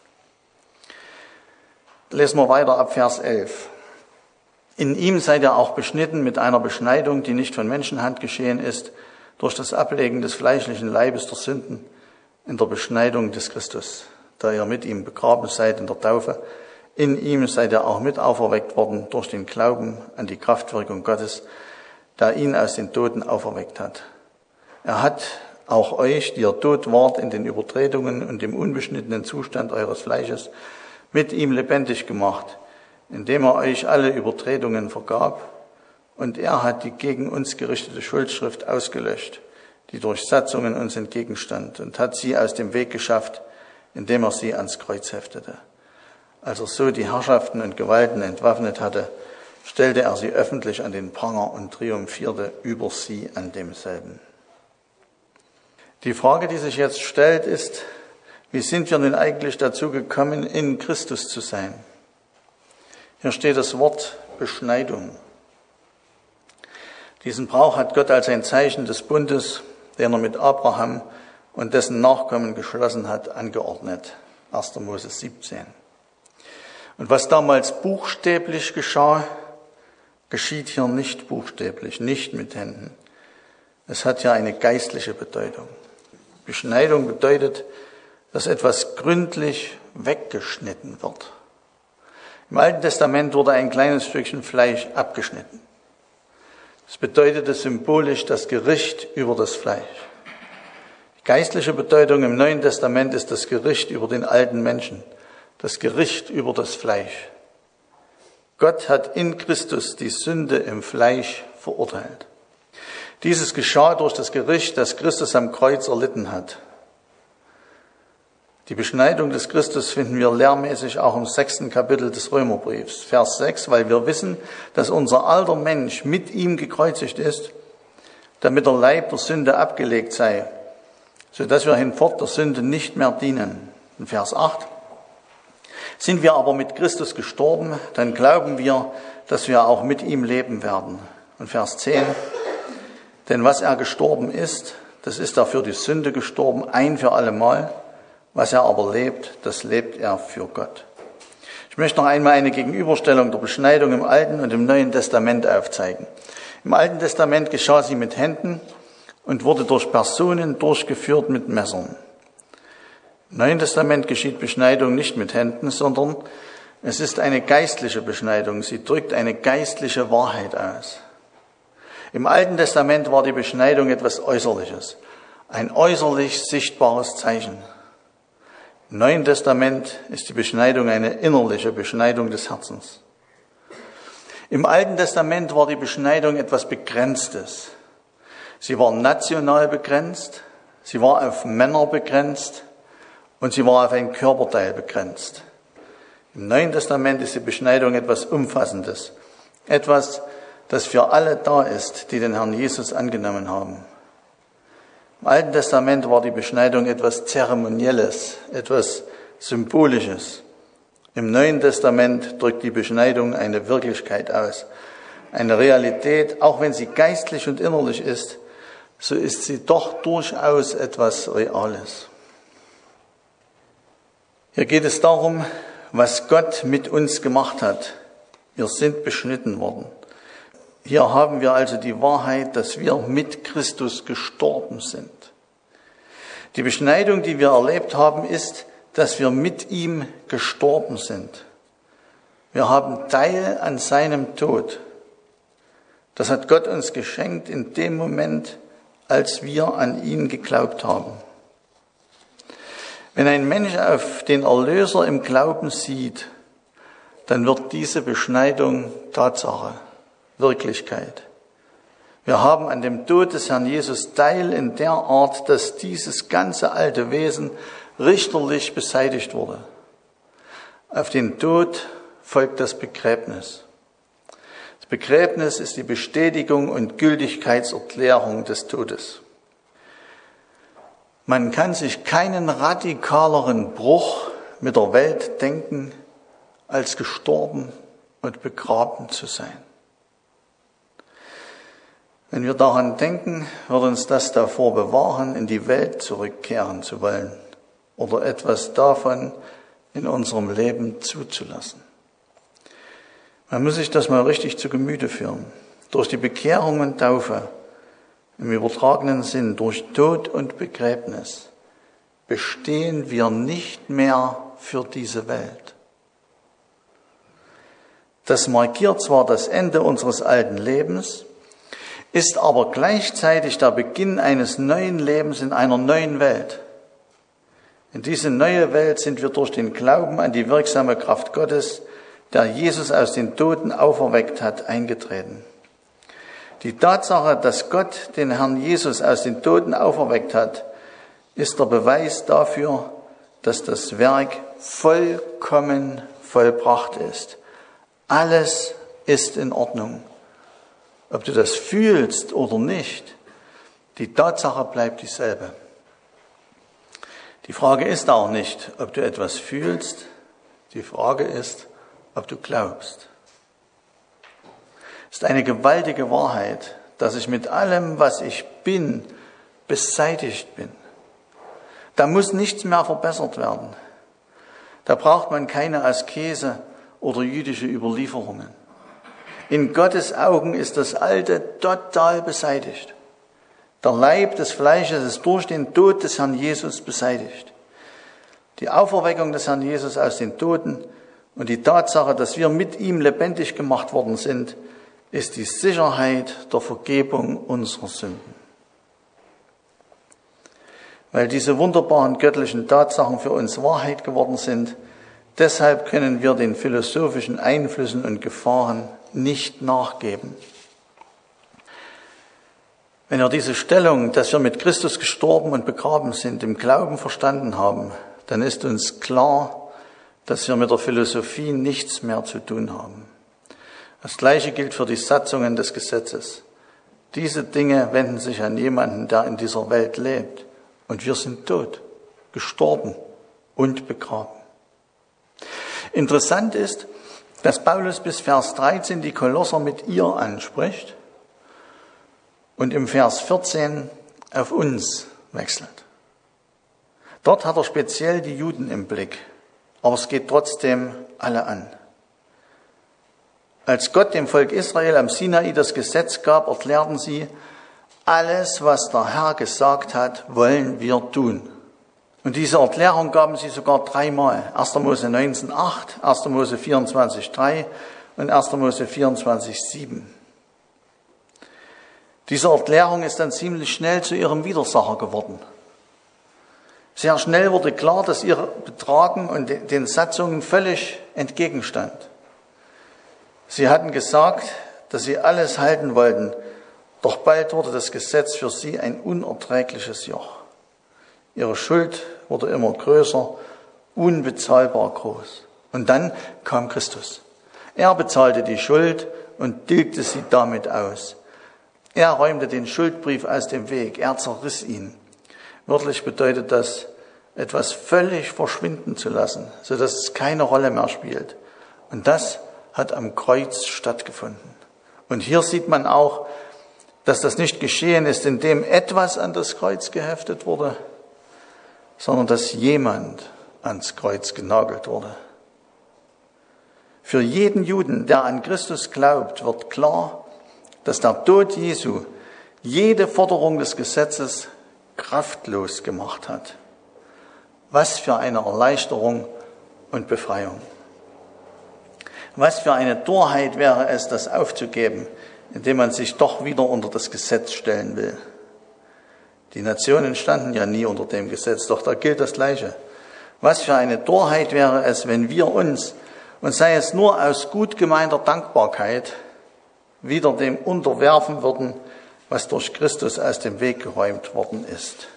Lesen wir weiter ab Vers elf. In ihm seid ihr auch beschnitten mit einer Beschneidung, die nicht von Menschenhand geschehen ist, durch das Ablegen des fleischlichen Leibes der Sünden in der Beschneidung des Christus, da ihr mit ihm begraben seid in der Taufe. In ihm seid ihr auch mit auferweckt worden durch den Glauben an die Kraftwirkung Gottes, der ihn aus den Toten auferweckt hat. Er hat auch euch, die ihr tot wart in den Übertretungen und im unbeschnittenen Zustand eures Fleisches, mit ihm lebendig gemacht, indem er euch alle Übertretungen vergab, und er hat die gegen uns gerichtete Schuldschrift ausgelöscht, die durch Satzungen uns entgegenstand, und hat sie aus dem Weg geschafft, indem er sie ans Kreuz heftete. Als er so die Herrschaften und Gewalten entwaffnet hatte, stellte er sie öffentlich an den Pranger und triumphierte über sie an demselben. Die Frage, die sich jetzt stellt, ist, wie sind wir denn eigentlich dazu gekommen, in Christus zu sein? Hier steht das Wort Beschneidung. Diesen Brauch hat Gott als ein Zeichen des Bundes, den er mit Abraham und dessen Nachkommen geschlossen hat, angeordnet. erster Mose siebzehn. Und was damals buchstäblich geschah, geschieht hier nicht buchstäblich, nicht mit Händen. Es hat ja eine geistliche Bedeutung. Beschneidung bedeutet, dass etwas gründlich weggeschnitten wird. Im Alten Testament wurde ein kleines Stückchen Fleisch abgeschnitten. Das bedeutete symbolisch das Gericht über das Fleisch. Die geistliche Bedeutung im Neuen Testament ist das Gericht über den alten Menschen, das Gericht über das Fleisch. Gott hat in Christus die Sünde im Fleisch verurteilt. Dieses geschah durch das Gericht, das Christus am Kreuz erlitten hat. Die Beschneidung des Christus finden wir lehrmäßig auch im sechsten Kapitel des Römerbriefs, Vers sechs, weil wir wissen, dass unser alter Mensch mit ihm gekreuzigt ist, damit der Leib der Sünde abgelegt sei, sodass wir hinfort der Sünde nicht mehr dienen. In Vers acht. Sind wir aber mit Christus gestorben, dann glauben wir, dass wir auch mit ihm leben werden. Und Vers zehn. Denn was er gestorben ist, das ist er für die Sünde gestorben, ein für allemal. Was er aber lebt, das lebt er für Gott. Ich möchte noch einmal eine Gegenüberstellung der Beschneidung im Alten und im Neuen Testament aufzeigen. Im Alten Testament geschah sie mit Händen und wurde durch Personen durchgeführt mit Messern. Im Neuen Testament geschieht Beschneidung nicht mit Händen, sondern es ist eine geistliche Beschneidung. Sie drückt eine geistliche Wahrheit aus. Im Alten Testament war die Beschneidung etwas Äußerliches, ein äußerlich sichtbares Zeichen. Im Neuen Testament ist die Beschneidung eine innerliche Beschneidung des Herzens. Im Alten Testament war die Beschneidung etwas Begrenztes. Sie war national begrenzt, sie war auf Männer begrenzt und sie war auf ein Körperteil begrenzt. Im Neuen Testament ist die Beschneidung etwas Umfassendes, etwas, das für alle da ist, die den Herrn Jesus angenommen haben. Im Alten Testament war die Beschneidung etwas Zeremonielles, etwas Symbolisches. Im Neuen Testament drückt die Beschneidung eine Wirklichkeit aus, eine Realität, auch wenn sie geistlich und innerlich ist, so ist sie doch durchaus etwas Reales. Hier geht es darum, was Gott mit uns gemacht hat. Wir sind beschnitten worden. Hier haben wir also die Wahrheit, dass wir mit Christus gestorben sind. Die Beschneidung, die wir erlebt haben, ist, dass wir mit ihm gestorben sind. Wir haben Teil an seinem Tod. Das hat Gott uns geschenkt in dem Moment, als wir an ihn geglaubt haben. Wenn ein Mensch auf den Erlöser im Glauben sieht, dann wird diese Beschneidung Tatsache. Wirklichkeit. Wir haben an dem Tod des Herrn Jesus Teil in der Art, dass dieses ganze alte Wesen richterlich beseitigt wurde. Auf den Tod folgt das Begräbnis. Das Begräbnis ist die Bestätigung und Gültigkeitserklärung des Todes. Man kann sich keinen radikaleren Bruch mit der Welt denken, als gestorben und begraben zu sein. Wenn wir daran denken, wird uns das davor bewahren, in die Welt zurückkehren zu wollen oder etwas davon in unserem Leben zuzulassen. Man muss sich das mal richtig zu Gemüte führen. Durch die Bekehrung und Taufe, im übertragenen Sinn, durch Tod und Begräbnis, bestehen wir nicht mehr für diese Welt. Das markiert zwar das Ende unseres alten Lebens, ist aber gleichzeitig der Beginn eines neuen Lebens in einer neuen Welt. In diese neue Welt sind wir durch den Glauben an die wirksame Kraft Gottes, der Jesus aus den Toten auferweckt hat, eingetreten. Die Tatsache, dass Gott den Herrn Jesus aus den Toten auferweckt hat, ist der Beweis dafür, dass das Werk vollkommen vollbracht ist. Alles ist in Ordnung. Ob du das fühlst oder nicht, die Tatsache bleibt dieselbe. Die Frage ist auch nicht, ob du etwas fühlst, die Frage ist, ob du glaubst. Es ist eine gewaltige Wahrheit, dass ich mit allem, was ich bin, beseitigt bin. Da muss nichts mehr verbessert werden. Da braucht man keine Askese oder jüdische Überlieferungen. In Gottes Augen ist das Alte total beseitigt. Der Leib des Fleisches ist durch den Tod des Herrn Jesus beseitigt. Die Auferweckung des Herrn Jesus aus den Toten und die Tatsache, dass wir mit ihm lebendig gemacht worden sind, ist die Sicherheit der Vergebung unserer Sünden. Weil diese wunderbaren göttlichen Tatsachen für uns Wahrheit geworden sind, deshalb können wir den philosophischen Einflüssen und Gefahren nicht nachgeben. Wenn wir diese Stellung, dass wir mit Christus gestorben und begraben sind, im Glauben verstanden haben, dann ist uns klar, dass wir mit der Philosophie nichts mehr zu tun haben. Das Gleiche gilt für die Satzungen des Gesetzes. Diese Dinge wenden sich an jemanden, der in dieser Welt lebt. Und wir sind tot, gestorben und begraben. Interessant ist, dass Paulus bis Vers dreizehn die Kolosser mit ihr anspricht und im Vers vierzehn auf uns wechselt. Dort hat er speziell die Juden im Blick, aber es geht trotzdem alle an. Als Gott dem Volk Israel am Sinai das Gesetz gab, erklärten sie, alles, was der Herr gesagt hat, wollen wir tun. Und diese Erklärung gaben sie sogar dreimal. erster Mose neunzehn acht, erster Mose vierundzwanzig drei und erster Mose vierundzwanzig sieben. Diese Erklärung ist dann ziemlich schnell zu ihrem Widersacher geworden. Sehr schnell wurde klar, dass ihr Betragen und den Satzungen völlig entgegenstand. Sie hatten gesagt, dass sie alles halten wollten, doch bald wurde das Gesetz für sie ein unerträgliches Joch. Ihre Schuld wurde immer größer, unbezahlbar groß. Und dann kam Christus. Er bezahlte die Schuld und tilgte sie damit aus. Er räumte den Schuldbrief aus dem Weg, er zerriss ihn. Wörtlich bedeutet das, etwas völlig verschwinden zu lassen, sodass es keine Rolle mehr spielt. Und das hat am Kreuz stattgefunden. Und hier sieht man auch, dass das nicht geschehen ist, indem etwas an das Kreuz geheftet wurde, sondern dass jemand ans Kreuz genagelt wurde. Für jeden Juden, der an Christus glaubt, wird klar, dass der Tod Jesu jede Forderung des Gesetzes kraftlos gemacht hat. Was für eine Erleichterung und Befreiung. Was für eine Torheit wäre es, das aufzugeben, indem man sich doch wieder unter das Gesetz stellen will. Die Nationen standen ja nie unter dem Gesetz, doch da gilt das Gleiche. Was für eine Torheit wäre es, wenn wir uns, und sei es nur aus gut gemeinter Dankbarkeit, wieder dem unterwerfen würden, was durch Christus aus dem Weg geräumt worden ist.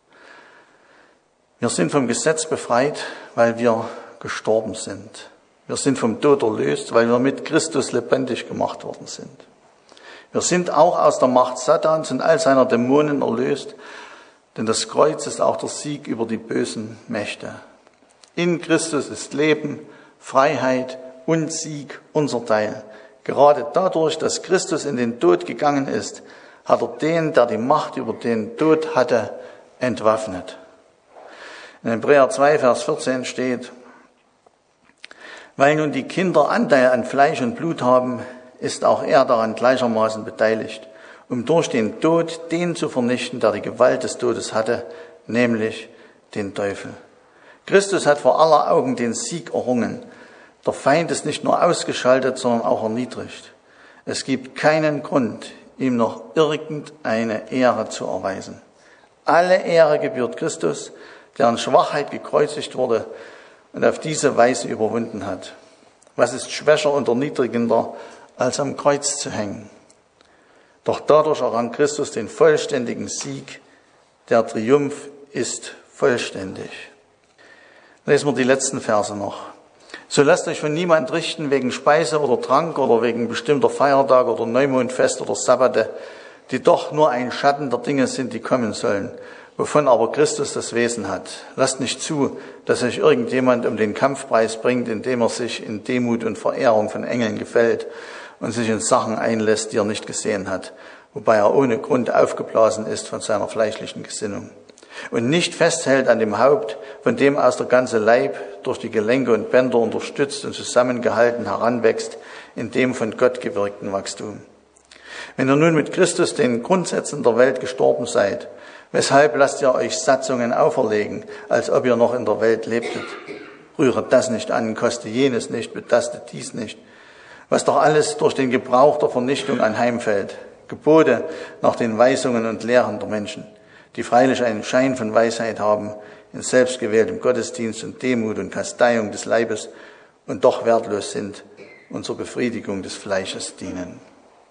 Wir sind vom Gesetz befreit, weil wir gestorben sind. Wir sind vom Tod erlöst, weil wir mit Christus lebendig gemacht worden sind. Wir sind auch aus der Macht Satans und all seiner Dämonen erlöst, Denn das Kreuz ist auch der Sieg über die bösen Mächte. In Christus ist Leben, Freiheit und Sieg unser Teil. Gerade dadurch, dass Christus in den Tod gegangen ist, hat er den, der die Macht über den Tod hatte, entwaffnet. In Hebräer zwei, Vers vierzehn steht: Weil nun die Kinder Anteil an Fleisch und Blut haben, ist auch er daran gleichermaßen beteiligt, um durch den Tod den zu vernichten, der die Gewalt des Todes hatte, nämlich den Teufel. Christus hat vor aller Augen den Sieg errungen. Der Feind ist nicht nur ausgeschaltet, sondern auch erniedrigt. Es gibt keinen Grund, ihm noch irgendeine Ehre zu erweisen. Alle Ehre gebührt Christus, der an Schwachheit gekreuzigt wurde und auf diese Weise überwunden hat. Was ist schwächer und erniedrigender, als am Kreuz zu hängen? Doch dadurch errang Christus den vollständigen Sieg. Der Triumph ist vollständig. Lesen wir die letzten Verse noch. So lasst euch von niemand richten wegen Speise oder Trank oder wegen bestimmter Feiertage oder Neumondfest oder Sabbate, die doch nur ein Schatten der Dinge sind, die kommen sollen, wovon aber Christus das Wesen hat. Lasst nicht zu, dass euch irgendjemand um den Kampfpreis bringt, indem er sich in Demut und Verehrung von Engeln gefällt und sich in Sachen einlässt, die er nicht gesehen hat, wobei er ohne Grund aufgeblasen ist von seiner fleischlichen Gesinnung. Und nicht festhält an dem Haupt, von dem aus der ganze Leib durch die Gelenke und Bänder unterstützt und zusammengehalten heranwächst, in dem von Gott gewirkten Wachstum. Wenn ihr nun mit Christus den Grundsätzen der Welt gestorben seid, weshalb lasst ihr euch Satzungen auferlegen, als ob ihr noch in der Welt lebtet? Rühret das nicht an, koste jenes nicht, betastet dies nicht. Was doch alles durch den Gebrauch der Vernichtung anheimfällt. Gebote nach den Weisungen und Lehren der Menschen, die freilich einen Schein von Weisheit haben, in selbstgewähltem Gottesdienst und Demut und Kasteiung des Leibes und doch wertlos sind und zur Befriedigung des Fleisches dienen.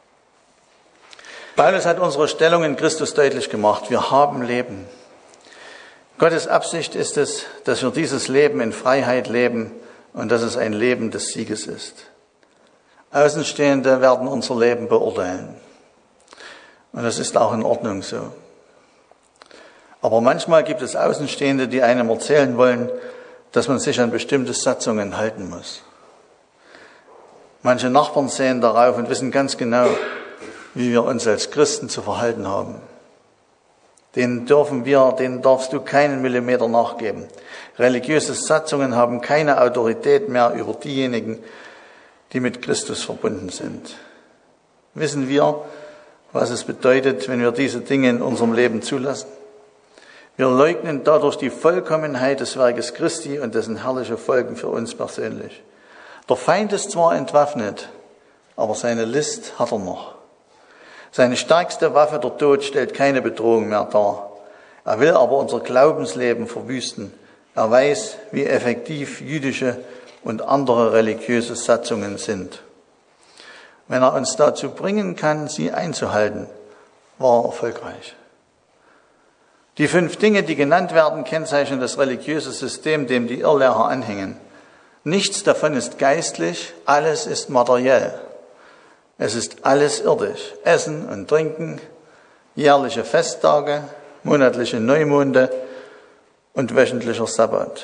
Paulus hat unsere Stellung in Christus deutlich gemacht. Wir haben Leben. Gottes Absicht ist es, dass wir dieses Leben in Freiheit leben und dass es ein Leben des Sieges ist. Außenstehende werden unser Leben beurteilen. Und das ist auch in Ordnung so. Aber manchmal gibt es Außenstehende, die einem erzählen wollen, dass man sich an bestimmte Satzungen halten muss. Manche Nachbarn sehen darauf und wissen ganz genau, wie wir uns als Christen zu verhalten haben. Denen dürfen wir, denen darfst du keinen Millimeter nachgeben. Religiöse Satzungen haben keine Autorität mehr über diejenigen, die mit Christus verbunden sind. Wissen wir, was es bedeutet, wenn wir diese Dinge in unserem Leben zulassen? Wir leugnen dadurch die Vollkommenheit des Werkes Christi und dessen herrliche Folgen für uns persönlich. Der Feind ist zwar entwaffnet, aber seine List hat er noch. Seine stärkste Waffe, der Tod, stellt keine Bedrohung mehr dar. Er will aber unser Glaubensleben verwüsten. Er weiß, wie effektiv jüdische und andere religiöse Satzungen sind. Wenn er uns dazu bringen kann, sie einzuhalten, war er erfolgreich. Die fünf Dinge, die genannt werden, kennzeichnen das religiöse System, dem die Irrlehrer anhängen. Nichts davon ist geistlich, alles ist materiell. Es ist alles irdisch. Essen und Trinken, jährliche Festtage, monatliche Neumonde und wöchentlicher Sabbat.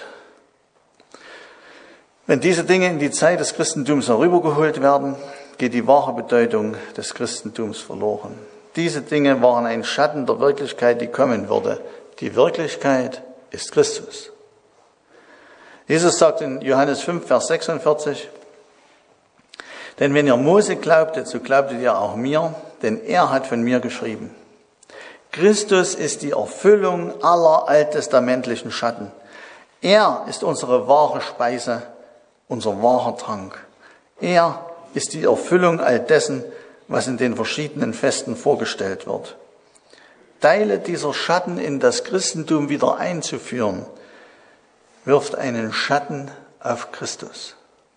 Wenn diese Dinge in die Zeit des Christentums herübergeholt werden, geht die wahre Bedeutung des Christentums verloren. Diese Dinge waren ein Schatten der Wirklichkeit, die kommen würde. Die Wirklichkeit ist Christus. Jesus sagt in Johannes fünf, Vers sechsundvierzig, denn wenn ihr Mose glaubtet, so glaubtet ihr auch mir, denn er hat von mir geschrieben. Christus ist die Erfüllung aller alttestamentlichen Schatten. Er ist unsere wahre Speise, unser wahrer Trank. Er ist die Erfüllung all dessen, was in den verschiedenen Festen vorgestellt wird. Teile dieser Schatten in das Christentum wieder einzuführen, wirft einen Schatten auf Christus.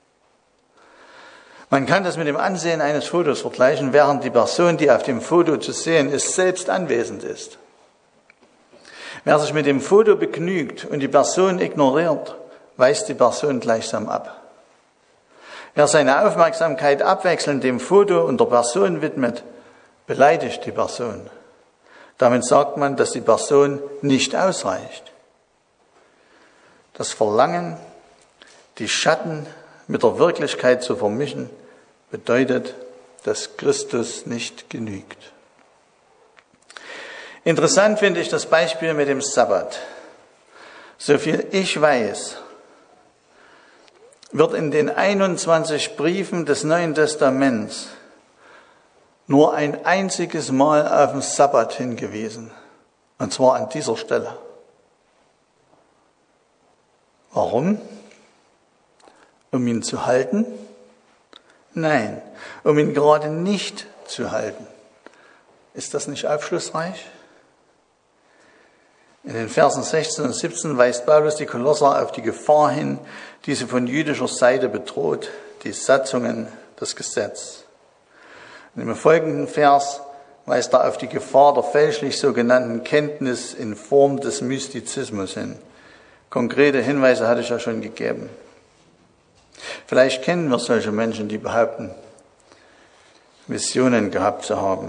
Man kann das mit dem Ansehen eines Fotos vergleichen, während die Person, die auf dem Foto zu sehen ist, selbst anwesend ist. Wer sich mit dem Foto begnügt und die Person ignoriert, weist die Person gleichsam ab. Wer seine Aufmerksamkeit abwechselnd dem Foto und der Person widmet, beleidigt die Person. Damit sagt man, dass die Person nicht ausreicht. Das Verlangen, die Schatten mit der Wirklichkeit zu vermischen, bedeutet, dass Christus nicht genügt. Interessant finde ich das Beispiel mit dem Sabbat. Soviel ich weiß, wird in den einundzwanzig Briefen des Neuen Testaments nur ein einziges Mal auf den Sabbat hingewiesen. Und zwar an dieser Stelle. Warum? Um ihn zu halten? Nein, um ihn gerade nicht zu halten. Ist das nicht aufschlussreich? In den Versen sechzehn und siebzehn weist Paulus die Kolosser auf die Gefahr hin, die sie von jüdischer Seite bedroht, die Satzungen, das Gesetz. Und im folgenden Vers weist er auf die Gefahr der fälschlich sogenannten Kenntnis in Form des Mystizismus hin. Konkrete Hinweise hatte ich ja schon gegeben. Vielleicht kennen wir solche Menschen, die behaupten, Visionen gehabt zu haben.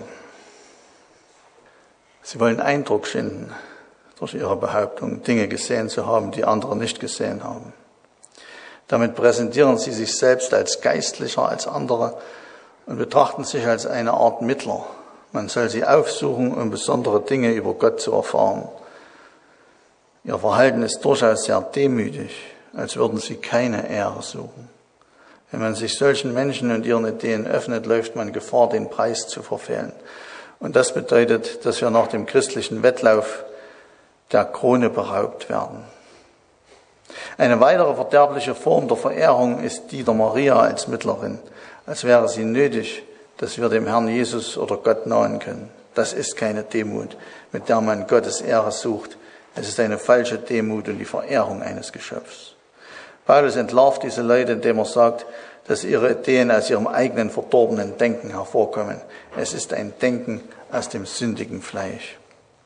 Sie wollen Eindruck schinden durch ihre Behauptung, Dinge gesehen zu haben, die andere nicht gesehen haben. Damit präsentieren sie sich selbst als geistlicher als andere und betrachten sich als eine Art Mittler. Man soll sie aufsuchen, um besondere Dinge über Gott zu erfahren. Ihr Verhalten ist durchaus sehr demütig, als würden sie keine Ehre suchen. Wenn man sich solchen Menschen und ihren Ideen öffnet, läuft man Gefahr, den Preis zu verfehlen. Und das bedeutet, dass wir nach dem christlichen Wettlauf der Krone beraubt werden. Eine weitere verderbliche Form der Verehrung ist die der Maria als Mittlerin, als wäre sie nötig, dass wir dem Herrn Jesus oder Gott nahen können. Das ist keine Demut, mit der man Gottes Ehre sucht. Es ist eine falsche Demut und die Verehrung eines Geschöpfs. Paulus entlarvt diese Leute, indem er sagt, dass ihre Ideen aus ihrem eigenen verdorbenen Denken hervorkommen. Es ist ein Denken aus dem sündigen Fleisch.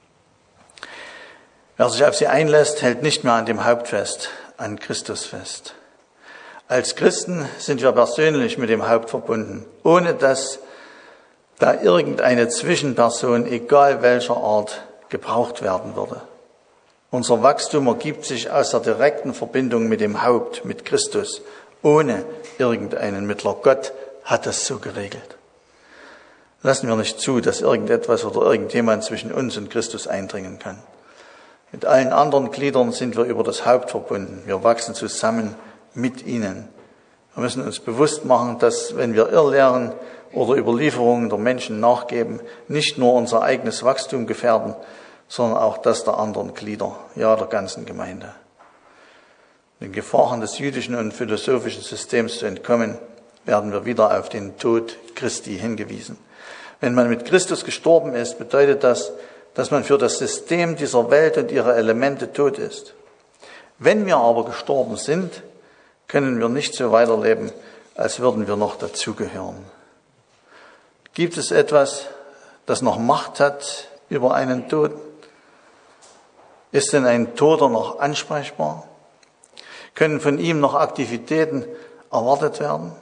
Wer sich auf sie einlässt, hält nicht mehr an dem Haupt fest, an Christus fest. Als Christen sind wir persönlich mit dem Haupt verbunden, ohne dass da irgendeine Zwischenperson, egal welcher Art, gebraucht werden würde. Unser Wachstum ergibt sich aus der direkten Verbindung mit dem Haupt, mit Christus, ohne irgendeinen Mittler. Gott hat das so geregelt. Lassen wir nicht zu, dass irgendetwas oder irgendjemand zwischen uns und Christus eindringen kann. Mit allen anderen Gliedern sind wir über das Haupt verbunden. Wir wachsen zusammen mit ihnen. Wir müssen uns bewusst machen, dass, wenn wir Irrlehren oder Überlieferungen der Menschen nachgeben, nicht nur unser eigenes Wachstum gefährden, sondern auch das der anderen Glieder, ja der ganzen Gemeinde. Den Gefahren des jüdischen und philosophischen Systems zu entkommen, werden wir wieder auf den Tod Christi hingewiesen. Wenn man mit Christus gestorben ist, bedeutet das, dass man für das System dieser Welt und ihre Elemente tot ist. Wenn wir aber gestorben sind, können wir nicht so weiterleben, als würden wir noch dazugehören. Gibt es etwas, das noch Macht hat über einen Toten? Ist denn ein Toter noch ansprechbar? Können von ihm noch Aktivitäten erwartet werden?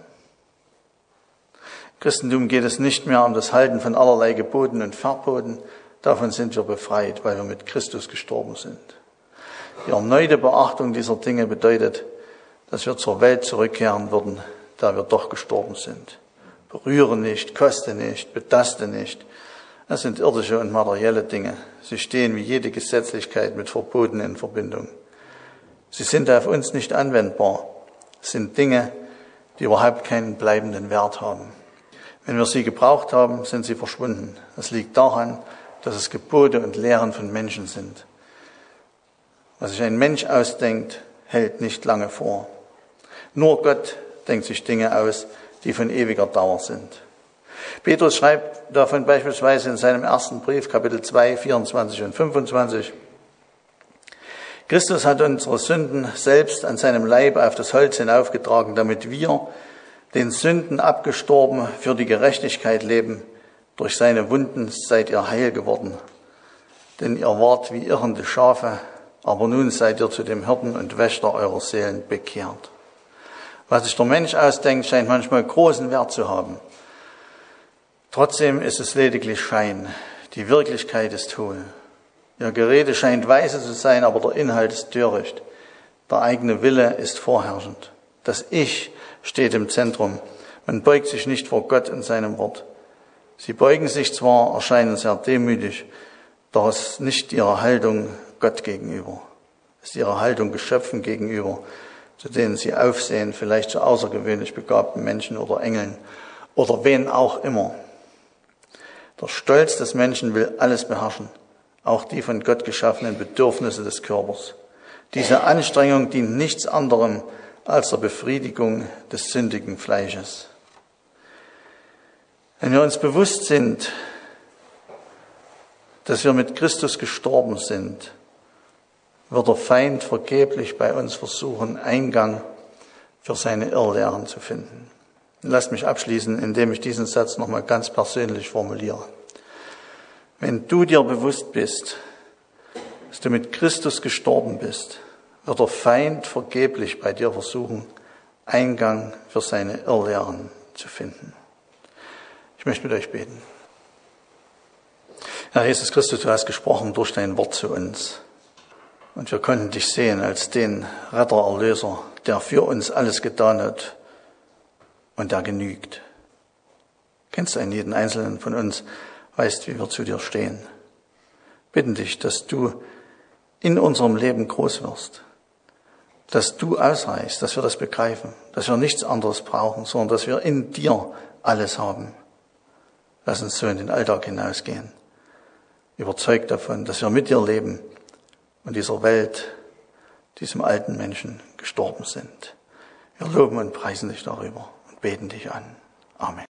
Im Christentum geht es nicht mehr um das Halten von allerlei Geboten und Verboten. Davon sind wir befreit, weil wir mit Christus gestorben sind. Die erneute Beachtung dieser Dinge bedeutet, dass wir zur Welt zurückkehren würden, da wir doch gestorben sind. Berühre nicht, koste nicht, betaste nicht. Das sind irdische und materielle Dinge. Sie stehen wie jede Gesetzlichkeit mit Verboten in Verbindung. Sie sind auf uns nicht anwendbar. Es sind Dinge, die überhaupt keinen bleibenden Wert haben. Wenn wir sie gebraucht haben, sind sie verschwunden. Das liegt daran, dass es Gebote und Lehren von Menschen sind. Was sich ein Mensch ausdenkt, hält nicht lange vor. Nur Gott denkt sich Dinge aus, die von ewiger Dauer sind. Petrus schreibt davon beispielsweise in seinem ersten Brief, Kapitel zwei, vierundzwanzig und fünfundzwanzig. Christus hat unsere Sünden selbst an seinem Leib auf das Holz hinaufgetragen, damit wir, den Sünden abgestorben, für die Gerechtigkeit leben. Durch seine Wunden seid ihr heil geworden. Denn ihr wart wie irrende Schafe, aber nun seid ihr zu dem Hirten und Wächter eurer Seelen bekehrt. Was sich der Mensch ausdenkt, scheint manchmal großen Wert zu haben. Trotzdem ist es lediglich Schein. Die Wirklichkeit ist hohl. Ihr Gerede scheint weise zu sein, aber der Inhalt ist töricht. Der eigene Wille ist vorherrschend. Das Ich steht im Zentrum. Man beugt sich nicht vor Gott in seinem Wort. Sie beugen sich zwar, erscheinen sehr demütig, doch es ist nicht ihre Haltung Gott gegenüber. Es ist ihre Haltung Geschöpfen gegenüber, zu denen sie aufsehen, vielleicht zu außergewöhnlich begabten Menschen oder Engeln oder wen auch immer. Der Stolz des Menschen will alles beherrschen, auch die von Gott geschaffenen Bedürfnisse des Körpers. Diese Anstrengung dient nichts anderem als der Befriedigung des sündigen Fleisches. Wenn wir uns bewusst sind, dass wir mit Christus gestorben sind, wird der Feind vergeblich bei uns versuchen, Eingang für seine Irrlehren zu finden. Lasst mich abschließen, indem ich diesen Satz nochmal ganz persönlich formuliere. Wenn du dir bewusst bist, dass du mit Christus gestorben bist, wird der Feind vergeblich bei dir versuchen, Eingang für seine Irrlehren zu finden. Ich möchte mit euch beten. Herr Jesus Christus, du hast gesprochen durch dein Wort zu uns. Und wir konnten dich sehen als den Retter, Erlöser, der für uns alles getan hat und der genügt. Kennst du einen jeden Einzelnen von uns, weißt, wie wir zu dir stehen. Bitten dich, dass du in unserem Leben groß wirst, dass du ausreichst, dass wir das begreifen, dass wir nichts anderes brauchen, sondern dass wir in dir alles haben. Lass uns so in den Alltag hinausgehen, überzeugt davon, dass wir mit dir leben und dieser Welt, diesem alten Menschen gestorben sind. Wir loben und preisen dich darüber und beten dich an. Amen.